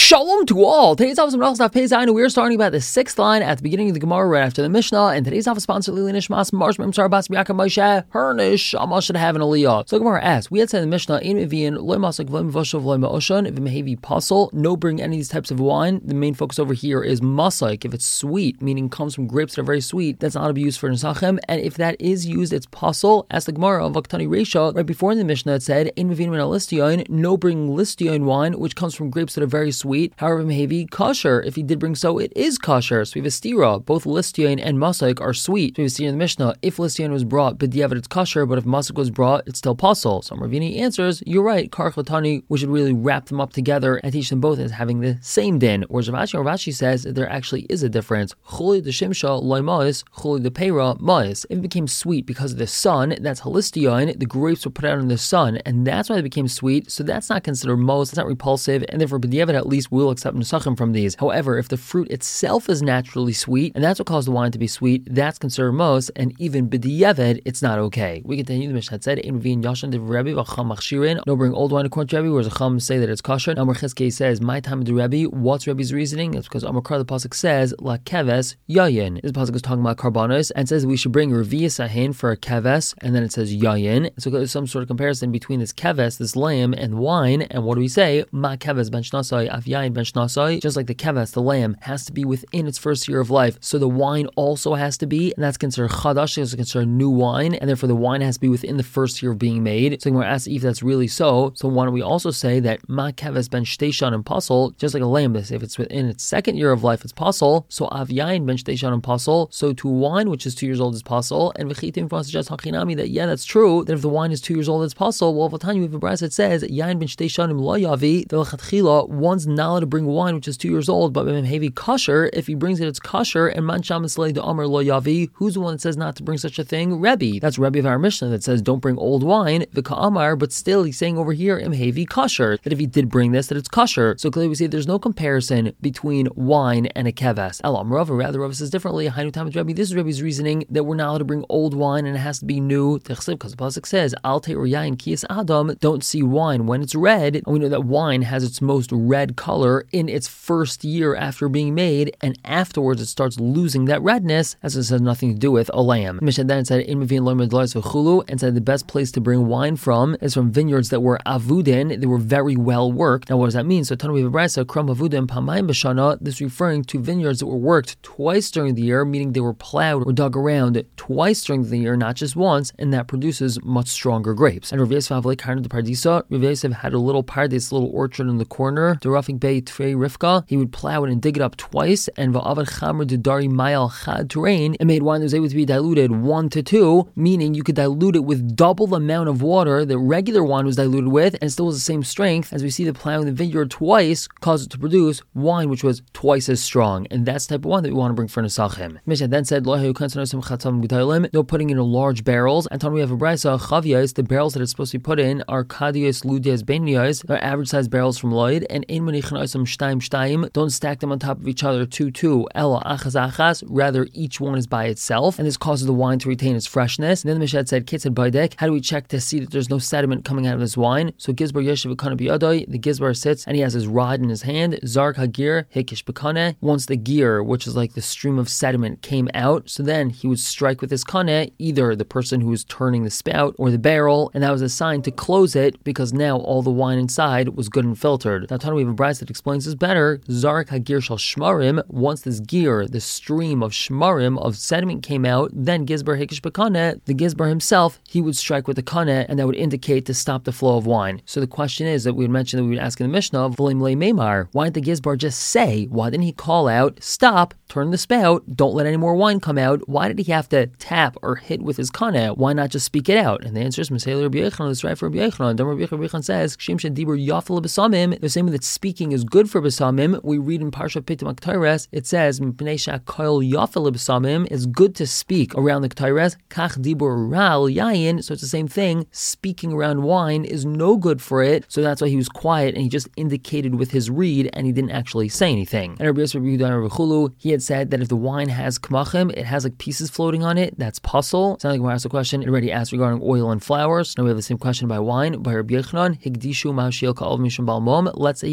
Shalom to all. Today's office of Pei Zayin. We're starting about the 6th line at the beginning of the Gemara right after the Mishnah. And today's office sponsor Lili Nishmas Marsh Memsar Bas Biaka Moshe. Her Nishama should have an aliyah. So Gemara asks, we had said in the Mishnah, in Evian Loy Masak Loy Mavoshav Loy Ma'oshan V'Mehevi Pasol. No bring any of these types of wine. The main focus over here is masak. If it's sweet, meaning comes from grapes that are very sweet, that's not to be used for Nesachem. And if that is used, it's pasol. As the Gemara of Vaktani Reisha, right before in the Mishnah it said, in Evian Min Listion, no bring Listion wine, which comes from grapes that are very sweet. However, Mehevi kosher. If he did bring so, it is kosher. So we have a stira. Both Listion and masak are sweet. So we have seen in the Mishnah, if Listion was brought, b'diavad it's kosher, but if masak was brought, it's still pasol. So Ravini answers, you're right, Karch Latani, we should really wrap them up together and teach them both as having the same din. Whereas Rav Ashi says that there actually is a difference. Chuli de shimsha loy ma'is, chuli de peira ma'is. If it became sweet because of the sun, that's Halistion, the grapes were put out in the sun, and that's why they became sweet, so that's not considered ma'is, it's not repulsive, and therefore b'diavad at least will accept nesachim from these. However, if the fruit itself is naturally sweet, and that's what caused the wine to be sweet, that's considered ma'is, and even b'diavad, it's not okay. We continue the Mishnah said, in V'in Yashan de Rebbe v'cham machshirin, no bring old wine according to Rebbe, whereas the Chum say that it's kosher. Amar Chizkei says, my time of the Rebbe, what's Rebbe's reasoning? It's because Amakar the pasuk says, la keves yayin. This pasuk is talking about karbanos and says we should bring revius ahin for a keves, and then it says yayin. So there's some sort of comparison between this keves, this lamb, and wine. And what do we say? Ma keves ben shnasai, af yayin ben shnasai. Just like the keves, the lamb, has to be within its first year of life, so the wine also has to be, and that's considered chadash, it's considered new wine, and therefore the wine has to be within the first year of being made. So we're asked if that's really so. So why don't we also say that ma keves ben shteishan and pasol, just like a lamb, if it's within its second year of life, it's pasol. So av yain ben shteishan and pasol. So to wine which is 2 years old is pasol. And v'chitim from suggests hachinami that that's true. That if the wine is 2 years old, it's pasol. Well, Vatani we have a brass that says yain ben shteishan lo yavi. The lechatchila, one's not allowed to bring wine which is 2 years old, but heavy kosher. If he brings it, it's kosher. And man shamas le de amar lo yavi. Who's the one that says not to bring such a thing? Rebbe. That's Rebbe of our Mishnah that says don't bring old wine. V'ka amar, but still he's saying over here heavy kosher. That if he did bring this, that it's kosher. So clearly we see there's no comparison between wine and a keves. Elam Rava, rather Rava says differently. Hainu tam Rebbe. This is Rebbe's reasoning that we're not allowed to bring old wine and it has to be new. Because the pasuk says al te yayin kiyas adam. Don't see wine when it's red. And we know that wine has its most red color in its first year after being made, and afterwards it starts losing that redness, as it has nothing to do with a lamb. Mishnah then said in Mevin lo medlaris v'chulu, and said the best place to bring wine from is from vineyards that were avudin, they were very well worked. Now what does that mean? So Tanu Vibrasa Kram Avudin Pamayim Bashana, this is referring to vineyards that were worked twice during the year, meaning they were plowed or dug around twice during the year, not just once, and that produces much stronger grapes. And Rav Yosef Havlei Karna de Pardisa, Rav Yosef had a little pardes, little orchard in the corner, the Rafik Bey Trei Rivka, he would plow it and dig it up twice, and Va'avad Chamr de Dari Mayal Chad terrain, and made wine that was able to be diluted 1 to 2, meaning you could dilute it with double the amount of water that regular wine was diluted with, and it still was the same strength. As we see the plowing the vineyard twice caused it to produce wine which was twice as strong, and that's the type of wine that we want to bring for Nesachim. Mishnah then said, no putting in large barrels, and we have a brisa, chavias, the barrels that it's supposed to be put in are kadias, ludias, benias, they're average sized barrels from Lloyd, and don't stack them on top of each other 2-2, ella achas achas, rather each one is by itself, and this causes the wine to retain its freshness. And then the Mishnah said, Kitzad Baidek, how do we check to see that there's no sediment coming out of this wine? So Gizbar Yeshiv Kana Biyadai, the Gizbar sits and he has his rod in his hand, Zark Hagir, Hikish Bekane, once the gear, which is like the stream of sediment, came out, so then he would strike with his kane, either the person who was turning the spout or the barrel, and that was a sign to close it because now all the wine inside was good and filtered. Now, we have a bride that explains this better. Zark Hagir shall shmarim, once this gear, the stream of shmarim, of sediment came out, then Gizbar Hikish Bekane, the Gizbar himself, he would strike with the kane, and that would indicate to stop the flow of wine. So the question is that we would mention that we would ask in the Mishnah, V'lim le Meimar, why didn't the Gizbar just say, why didn't he call out, stop, turn the spout, don't let any more wine come out? Why did he have to tap or hit with his kane? Why not just speak it out? And the answer is, Mesele Rabbi Yochanan, it's right for Rabbi Yochanan. Rabbi Yochanan says, Kshim Shadibur Yafel B'samim, the same way that speaking is good for B'samim, we read in Parsha Pitim HaKtores, it says, M'pnei Sha'koil Yafel B'samim, it's good to speak around the Ketores, Kach Dibur Ral Yayin, so it's the same thing, speaking around wine is no good for it, so that's why he was quiet and he just indicated with his reed and he didn't actually say anything. And Rabbi Yosef Yehuda Chulu, he had said that if the wine has kmachim, it has like pieces floating on it, that's puzzle. Sounds like we asked a question, it already asked regarding oil and flowers. Now we have the same question by wine, by Rabbi Yochanan, Higdishu Ma'ashiel Ka'ov Mishum Balmom. Let's say he was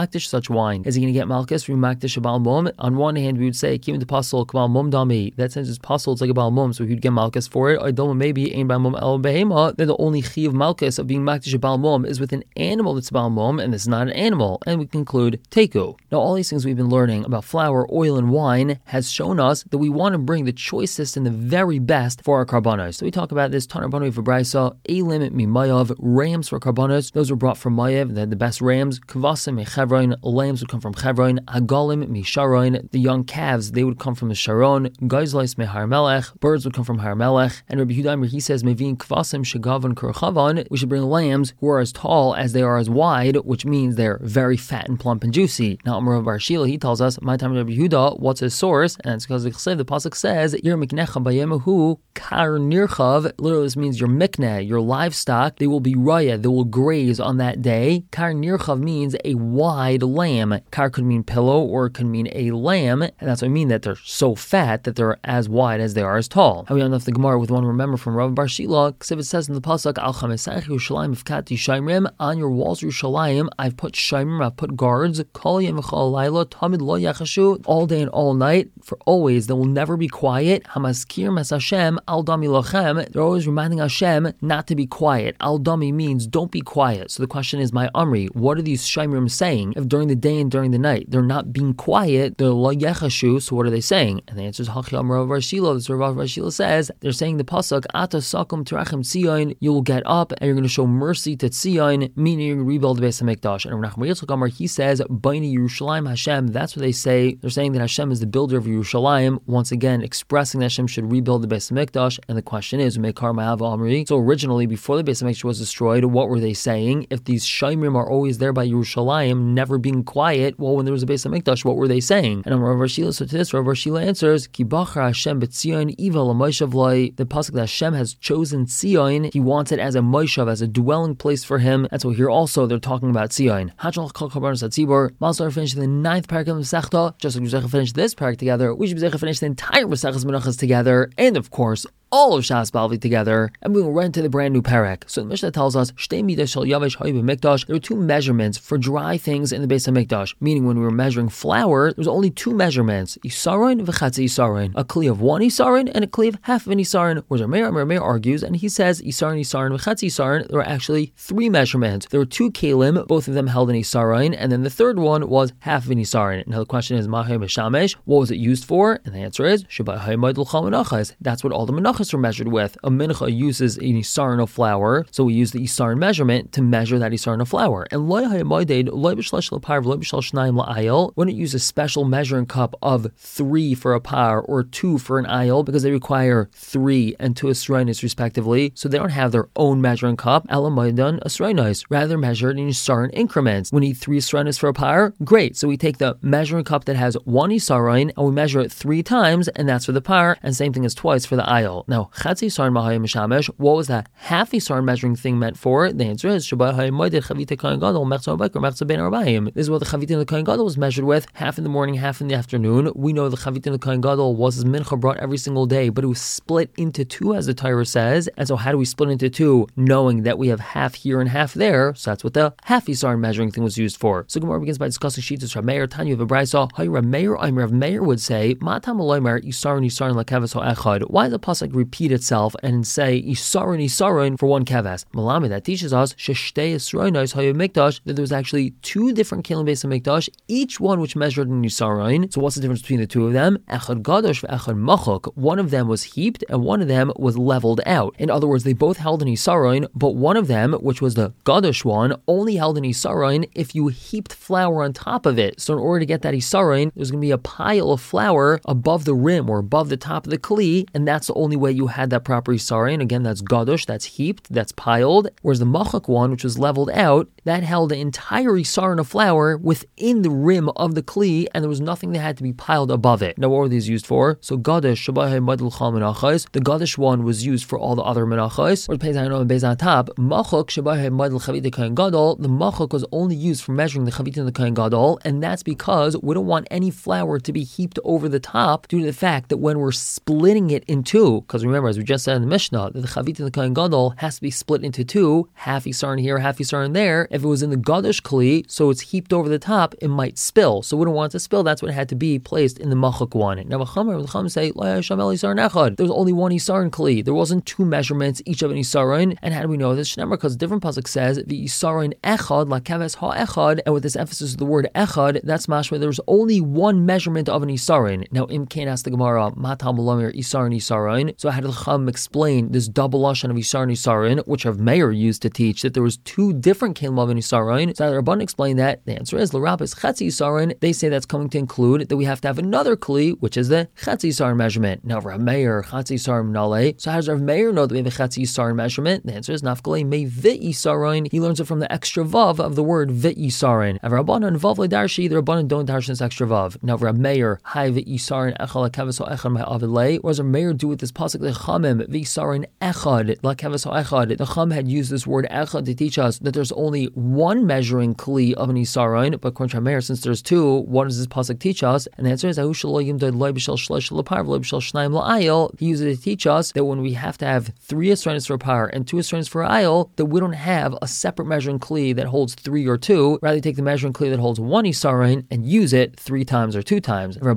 makdish such wine? Is he going to get malchus from makdish a bal mum? On one hand, we would say kim the pasal kabal mum dami. That sense is pasal, it's like a bal mum, so he'd get malchus for it. I don't maybe ain bal mum el behema. Then the only chi of malchus of being makdish a bal mum is with an animal that's bal mum, and this is not an animal. And we conclude teku. Now, all these things we've been learning about flour, oil, and wine has shown us that we want to bring the choicest and the very best for our karbanos. So we talk about this Tanar Banu for Braisa, Elim mimayav, rams for karbanos. Those were brought from Mayav, they had the best rams. Kvasim mechevron, lambs would come from Chevron. Agalim misharon, the young calves, they would come from the Sharon. Geizlais mehar melech, birds would come from Har Melech. And Rabbi Yehuda, he says, Mevin kvasim shagavan kurchavan, we should bring lambs who are as tall as they are as wide, which means they're very fat and plump and juicy. Now, Amar Bar Shila, he tells us, my time Rabbi Yehuda, what's his source? And it's because the pasuk says, Ir miknecha bayemahu kar nirchav. Literally, this means your mikneh, your livestock, they will be raya, they will graze on that day. Kar nirchav means a wide lamb. Kar could mean pillow or it could mean a lamb, and that's what I mean, that they're so fat that they're as wide as they are as tall. How we don't know if the Gemara would want to remember from Rav Bar Shila, because if it says in the pasuk, Al chamesach Yerushalayim ifkati shaimrim, on your walls Yerushalayim, I've put shaimrim, I've put guards, kol yom v'chol layla, tamid lo yachashu, all day and all night, for always, they will never be quiet. Hamaskir mes Hashem, al dami lochem, they're always reminding Hashem not to be quiet. Al dami means don't be quiet. So the question is, my Amri, what are these shaimrim saying? If during the day and during the night they're not being quiet, they're lo yechashu, so what are they saying? And the answer is Hachi Amar Rav Bar Shila. This is what Rav Bar Shila says. They're saying the pasuk, Ata sakum terachem tzion, you will get up and you're going to show mercy to Tzion, meaning you're going to rebuild the Beis HaMikdash. And Rav Nachman Yitzchak Amar, he says, Baini Yerushalayim Hashem, that's what they say. They're saying that Hashem is the builder of Yerushalayim, once again expressing that Hashem should rebuild the Beis HaMikdash. And the question is, Mekar Ma'av Amri. So originally, before the Beis HaMikdash was destroyed, what were they saying? If these Shaimrim are always there by Yerushalayim, never being quiet, well, when there was a Beis HaMikdash, what were they saying? And Rav Bar Shila, so to this, Rav Bar Shila answers, Ki bachar Hashem b'tzion iva l'moishav lai. The pasuk that Hashem has chosen Tzion, He wants it as a moishav, as a dwelling place for Him. And so here also they're talking about Tzion. Hachalach kol karbanos hatzibur. Malsar finished the 9th parak of the Masechta. Just like we should finish this parak together, we should finish the entire Masechtas Menachos together, and of course, all of Shas Balvi together, and we will run into the brand new parak. So the Mishnah tells us, there are two measurements for dry things in the Beis HaMikdash, meaning when we were measuring flour, there's only two measurements, Isaron v'chatzi Isaron, a kli of 1 Isaron and a kli of half of an Isaron. Whereas Meir argues, and he says, Isaron v'chatzi Isaron, there are actually 3 measurements. There were 2 kelim, both of them held an Isaron, and then the third one was half of an Isaron. Now the question is, Mahai Meshamesh, what was it used for? And the answer is, that's what all the menachos are measured with. A mincha uses an isaron of flour, so we use the isaron measurement to measure that isaron of flour. And wouldn't use a special measuring cup of 3 for a par or 2 for an ayil, because they require 3 and 2 asroinis respectively, so they don't have their own measuring cup. Alamaidan asroinis, rather measured in isaron increments. We need 3 asroinis for a par, great. So we take the measuring cup that has 1 isaron and we measure it 3 times, and that's for the par, and same thing as twice for the ayil. Now, chatzi isaron mahayim mishamesh, what was that half isaron measuring thing meant for? The answer is Shabbat hayimoided chavita kohen gadol mechza b'aker mechza ben arbaim. This is what the chavita in the kohen gadol was measured with, half in the morning, half in the afternoon. We know the chavita in the kohen gadol was his mincha brought every single day, but it was split into 2, as the Torah says. And so, how do we split into 2, knowing that we have half here and half there? So that's what the half isaron measuring thing was used for. So Gemara begins by discussing shittas Rav Meir. Tanya of a brayso. Rav Meir would say, Matam aloymer isaron lakavas ha'echad. Why does the pasuk repeat itself and say isaron for one keves? Malami, that teaches us sheshtei isroinos hayomikdash, that there was actually 2 different kelim Beis HaMikdash, each one which measured an isaron. So what's the difference between the 2 of them? Echad gadosh v'echad machok. One of them was heaped and one of them was leveled out. In other words, they both held an isaron, but one of them, which was the gadosh one, only held an isaron if you heaped flour on top of it. So in order to get that isaron, there's going to be a pile of flour above the rim or above the top of the kli, and that's the only way you had that proper isaron. Again, that's gadosh, that's heaped, that's piled. Whereas the machak one, which was leveled out, that held the entire isaron of flour within the rim of the kli, and there was nothing that had to be piled above it. Now, what were these used for? So gadosh shabahai madul chal menachos. The gadosh one was used for all the other menachos. Or the peizayin on the on top. Machak shabahai madul chavita kohen gadol. The machak was only used for measuring the chavita in the kohen gadol, and that's because we don't want any flour to be heaped over the top, due to the fact that when we're splitting it in 2, because because remember, as we just said in the Mishnah, that the Chavit in the Kohen Gadol has to be split into two, half Isarin here, half Isarin there. If it was in the Gadosh Kli, so it's heaped over the top, it might spill. So we don't want it to spill, that's what it had to be placed in the Machak one. Now the Chum say, there's only one Isarin Kli. There wasn't two measurements, each of an Isarin. And how do we know this? Because a different pasuk says, the Isarin Echad, la Keves ha-Echad, and with this emphasis of the word Echad, that's mashma, there's only one measurement of an Isarin. Now, Imkain asked the Gemara, Matam Lamir Isarin Isarin. So how did the Chum explain this double lashon of Isarin Isarin, which Rav Meir used to teach that there was two different kelim of an Isarin? So the Rabban explained that. The answer is, L'Rabbis Chetzi Isarin. They say that's coming to include that we have to have another kli, which is the Chetzi Isarin measurement. Now, Rav Meir, Chetzi Isarin Nale. So how does Rav Meir know that we have a Chetzi Isarin measurement? The answer is, Nafkalei Mei Vit Isarin. He learns it from the extra vav of the word Vit Isarin. Of Rabbanan Vav Ledarshi, the Rabbanan don't darshan this extra vav. Now, Rav Meir, Hai Vit Isarin Echad Lakeves Ha'Echad My Avilei. What does Rav Meir do with this pasuk? The Chamim Vit Isarin Echad Lakeves Ha'Echad. The Chum had used this word Echad to teach us that there's only one measuring kli of an Isarin, but according to Rav Meir, since there's two, what does this pasuk teach us? And the answer is, he uses it to teach us that when we have to have 3 Yisraelis for a par and 2 Yisraelis for an ayil, that we don't have a separate measuring kli that holds 3 or 2. Rather, take the measuring kli that holds 1 Isarin and use it 3 times or 2 times. The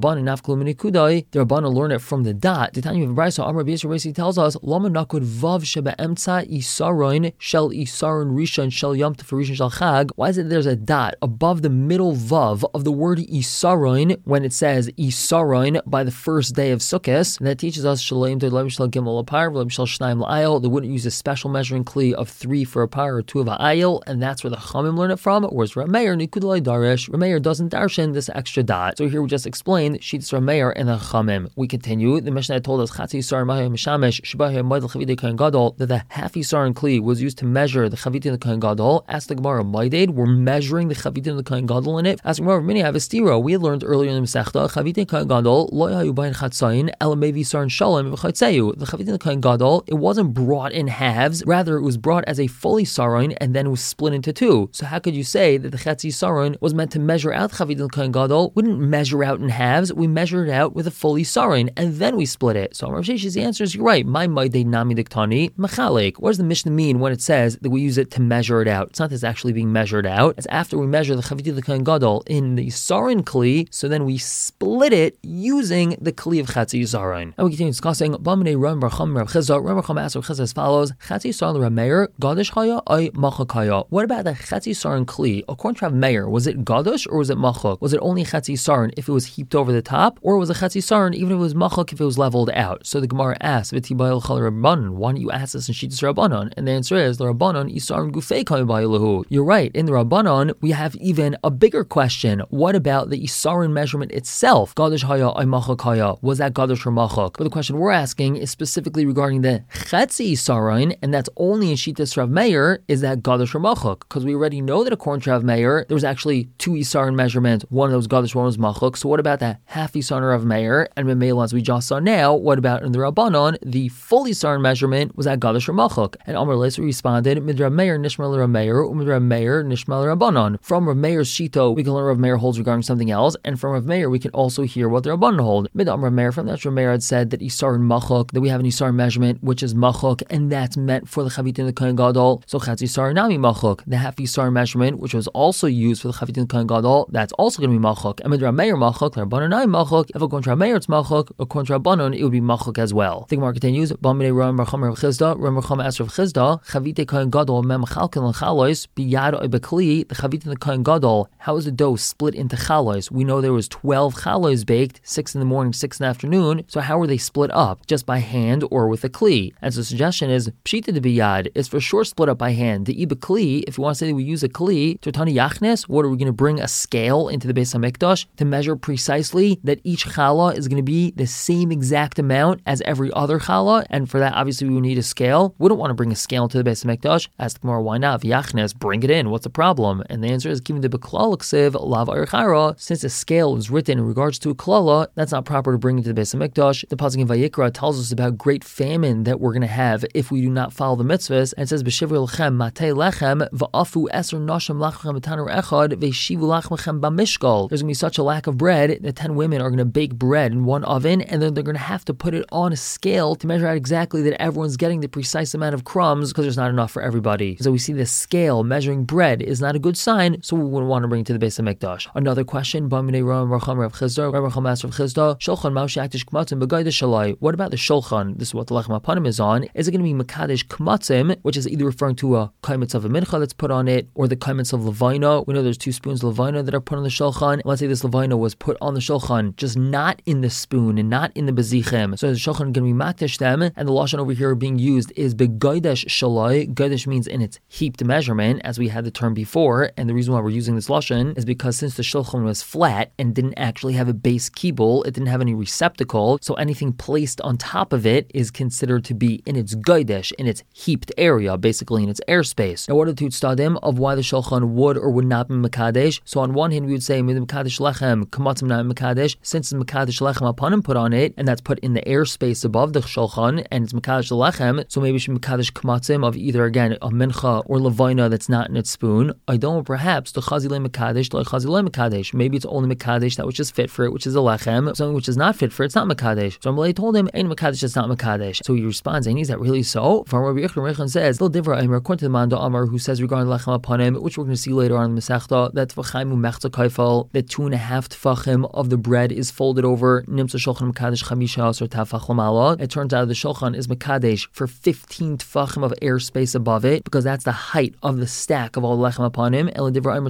Rabbanan learn it from the dot. The Tanya of Brisa Amar B'Yisrael tells us, Lama nakud vav shebe'emtza Isarin shel Isarin rishon shel yom tov rishon shel chag. Why is it there's a dot above the middle vav of the word Isarin when it says Isarin by the first day of Sukkot? And that teaches us Shalom to Lev Shel Gimel Lapar, Lev Shel Shnaim La'ayil. They wouldn't use a special measuring kli of 3 for a par or 2 of a ayil, and that's where the Chamim learn it from. Whereas Rav Meir Nikud Lai Darish, Rav Meir doesn't darshan this extra dot. So here we just explained Shittas Rav Meir and the Chamim. We continue. The Mishnah told us Chatzi Yisar Mahay Mishamesh Shibahay Moed L'Chavitei Kohen Gadol, that the half Yisar kli was used to measure the Chavitei in the Kohen Gadol. Ask the Gemara, Moeded, we're measuring the Chavitei in the Kohen Gadol in it. Ask the Gemara, Mini have a stira. We had learned earlier in the Masechta Chavitei Kohen Gadol Lo Yahayu Bayin Chatzayin Ela Mevi Yisar Shalom V'Chatzeu. The Chavitei in the Kohen Gadol, it wasn't brought in halves, rather it was brought as a fully saron and then was split into 2. So how could you say that the Chetzi saron was meant to measure out Chavitei in the Kohen Gadol? We didn't measure out in halves, we measured it out with a fully saron and then we split it. So Rav Sheshes, the answer is you're right. My Maidei Nami Diktani Machalik. What does the Mishnah mean when it says that we use it to measure it out? It's not that it's actually being measured out. It's after we measure the Chavitei of the Kohen Gadol in the saron kli, so then we split it using the kli of Chetzi saron. And we continue discussing Bamnei Ram Barcham Rav Chizda. Ram Barcham asks Rav Chizda as follows: Chetzi saron Rav Meir Gadosh Chaya Ay Machak Chaya. What about the Chetzi saron kli? According to Rav Meir, was it Gadosh or was it Machak? Was it only Chetzi saron if it was heaped over the top, or was it Chetzi saron even if it was Machak if it was leveled out? So the Gemara asks, V'tibayil Chal Rabbanon, why don't you ask this in Shittas Rabbanon? And the answer is, the Rabbanon Isaron Gufei Kayabayilahu. You're right. In the Rabbanon, we have even a bigger question. What about the Isaron measurement itself? Gadosh Haya Ay Machak Haya. Was that Gadosh or Machak? But the question we're asking is specifically regarding the Chetzi Isaron, and that's only in Shittas Rav Meir. Is that Gadosh or Machak? Because we already know that according to Rav Meir, there was actually 2 Isaron measurements. One of those Gadosh, one was Machak. So what about the half Isaron Rav Meir? And Memela, as we just saw now, what about in the Rabbanon, the full Isaron measurement was at Gadosh or Machak? And Amar Leser responded, Mid Rav Meir Nishmal Rav Meir, Umid Rav Meir Nishmal Rabbanon. From Rav Meir's Shito, we can learn Rav Meir holds regarding something else, and from Rav Meir we can also hear what the Rabbanon hold. Mid Amar Rav Meir, from that Rav Meir had said that Isaron Machak, that we have an Isaron measurement which is Machak, and that's meant for the Chavitei in the Kohen Gadol. So Chetzi Isaron Nami Machak, the half Isaron measurement which was also used for the Chavitei in the Kohen Gadol, that's also going to be Machak. And Mid Rav Meir Machak, Rabbanon Nami Machak. If according to Rav Meir it's Machak, according to Rabbanon it would be Machak as well. The Gemara continues. Bamidei Ram Barcham Rav Chizda. Ram Barcham asks Rav Chizda, Chavitei Kohen Gadol mem chalkel and chalois biyad bekli. The Chavitei in the Kohen Gadol, how is the dough split into chalois? We know there was 12 chalois baked, 6 in the morning, 6 in the afternoon. So how were they split up? Just by hand or with a kli? And so the suggestion is pshita de biyad. It's for sure split up by hand. The ibekli, if you want to say that we use a kli, Totani Yachnes, what are we going to bring a scale into the Beis HaMikdash to measure precisely that each challah is going to be the same exact amount as every other challah? And for that, obviously, we would need a scale. We don't want to bring a scale into the Beis HaMikdash. Ask the Gemara, why not? V'yachnes, bring it in. What's the problem? And the answer is, given the beklal ksiv lav archara, since a scale is written in regards to a klala, that's not proper to bring into the Beis HaMikdash. The pasuk in Vayikra tells us about great famine that we're going to have if we do not follow the mitzvahs. And it says, B'shivri lechem matei lechem v'afu eser nashim lachem b'tanur echad v'shivu lachem b'mishkal. There's going to be such a lack of bread that 10 women are going to bake bread in one oven, and then they're going to have to put it on a scale to measure out exactly that everyone's getting the precise amount of crumbs because there's not enough for everybody. So we see the scale measuring bread is not a good sign, so we wouldn't want to bring it to the Beis HaMikdash. Another question, what about the shulchan? This is what the Lechem HaPanim is on. Is it going to be Mekadesh Kmatzim, which is either referring to a kaimitz of a mincha that's put on it, or the kaimitz of levina? We know there's 2 spoons of levina that are put on the shulchan. Let's say this levina was put on the shulchan, just not in the spoon and not in the bezichem. So the shulchan is going to be makdash them, and the lashon over here being used is begoidesh shalai. Goidesh means in its heaped measurement, as we had the term before, and the reason why we're using this lashon is because since the shulchan was flat and didn't actually have a base kibul, it didn't have any receptacle, so anything placed on top of it is considered to be in its goidesh, in its heaped area, basically in its airspace. Now, what are the 2 tzadim of why the shulchan would or would not be mekadesh? So on one hand, we would say mekadesh lechem kamatzim not mekadesh, since it's mekadesh lechem upon put on it, and that's put in the airspace above the shulchan, and it's mekadesh lechem, so maybe it should be mekadesh kamatzim of either again a mincha or levina that's not in its spoon. I don't know, perhaps the chazilei mekadesh, like chazilei mekadesh. Maybe it's only mekadesh that which is fit for it, which is a lechem. Something which is not fit for it, it's not mekadesh. So Amalei told him, ain't mekadesh, it's not mekadesh. So he responds, and is that really so? From Rabbi Yochanan says, according to the Manda Amar, who says regarding lechem upon him, which we're going to see later on in the Masechta, that tfachim umechta kaifal, that 2.5 tfachim of the bread is folded over. Nimsa shulchan mekadesh chamisha or tafach lamala. It turns out the shulchan is mekadesh for 15 tfachim of airspace above it, because that's the height of the stack of all the lechem upon him. According to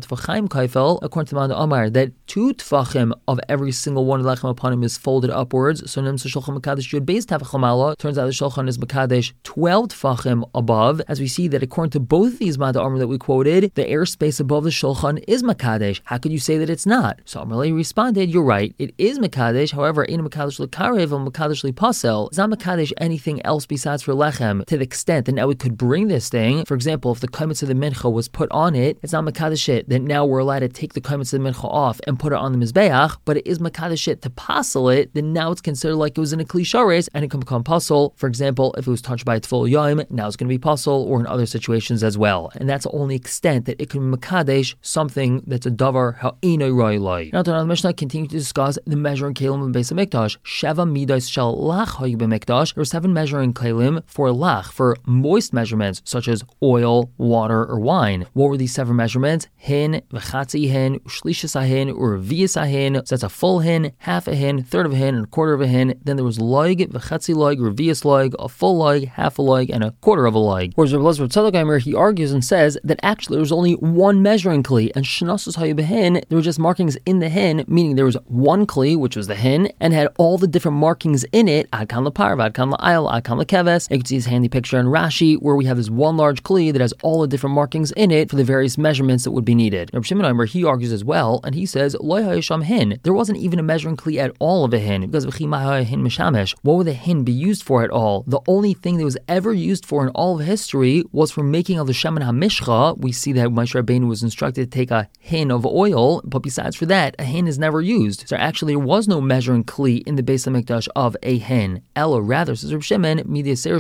the Manda Amar, that 2 tfachim of every single one of the lechem upon him is folded upwards. So nimsa shulchan mekadesh yud beis tafach lamala. Turns out the shulchan is mekadesh 12 tfachim above, as we see that according to both of these Manda Amar that we quoted, the airspace above the shulchan is mekadesh. How could you say that it's not? So Amalei responded, you're right, it is mekadesh. However, ain't mekadesh l'karev and mekadesh l'pasel. It's not mekadesh anything else besides for lechem, to the extent that now we could bring this thing. For example, if the kaimitz of the mincha was put on it, it's not mekadesh it that now we're allowed to take the kaimitz of the mincha off and put it on the mizbeach, but it is mekadesh it to pasel it, then now it's considered like it was in a kli shares and it can become pasel. For example, if it was touched by a tefil yom, now it's going to be pasel, or in other situations as well. And that's the only extent that it can be mekadesh something that's a davar ha'inoi roi lai. Now, the Mishnah continues to discuss the measuring kelim of the Beis HaMikdash. Sheva midas shel lach hayu b'mikdash. There were 7 measuring kelim for lach, for moist measurements such as oil, water, or wine. What were these 7 measurements? Hin, v'chatzi hin, shlishas ahin, or vias ahin. So that's a full hin, half a hin, third of a hin, and a quarter of a hin. Then there was loig, v'chatzi loig, revias loig, a full loig, half a loig, and a quarter of a loig. Whereas Rabbi Elazar Tzadok, he argues and says that actually there was only 1 measuring kli, and shnasus hayu behin, there were just markings in the hin, meaning there was 1 kli, which was the hin, and had all the different markings in it, adkan leparv, adkan le'ayil, adkan lekeves. You can see this handy picture in Rashi, where we have this 1 large kli that has all the different markings in it for the various measurements that would be needed. Rabbi Shimon Omer, he argues as well, and he says, lo hayisham hin, there wasn't even a measuring kli at all of a hin, because v'chi hin mishamesh, what would the hin be used for at all? The only thing that was ever used for in all of history was for making of the shemen hamishcha. We see that Moshe Rabbeinu was instructed to take a hin of oil, but besides for that, a hin is never used. So actually, there was no measuring kli in the Beis HaMikdash of a hin. Ella, rather, says Reb Shimon, there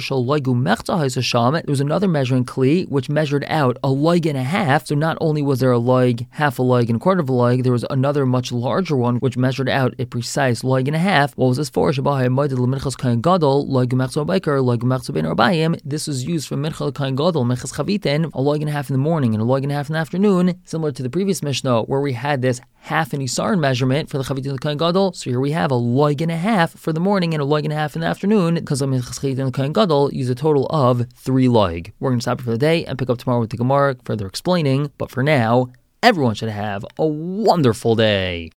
was another measuring kli which measured out a loig and a half. So not only was there a loig, half a loig, and a quarter of a loig, there was another much larger one which measured out a precise loig and a half. What was this for? This was used for mincha l'kain gadol, minchas chavitin, a loig and a half in the morning and a loig and a half in the afternoon, similar to the previous Mishnah where we had this half an isarin measurement for the chavitin l'kain gadol. So here we have a loig and a half for the morning and a loig and a half in the afternoon, because the minchas chavitin l'kain gadol use a total of 3 loig. We're going to stop it for the day and pick up tomorrow with the Gemara further explaining, but for now, everyone should have a wonderful day.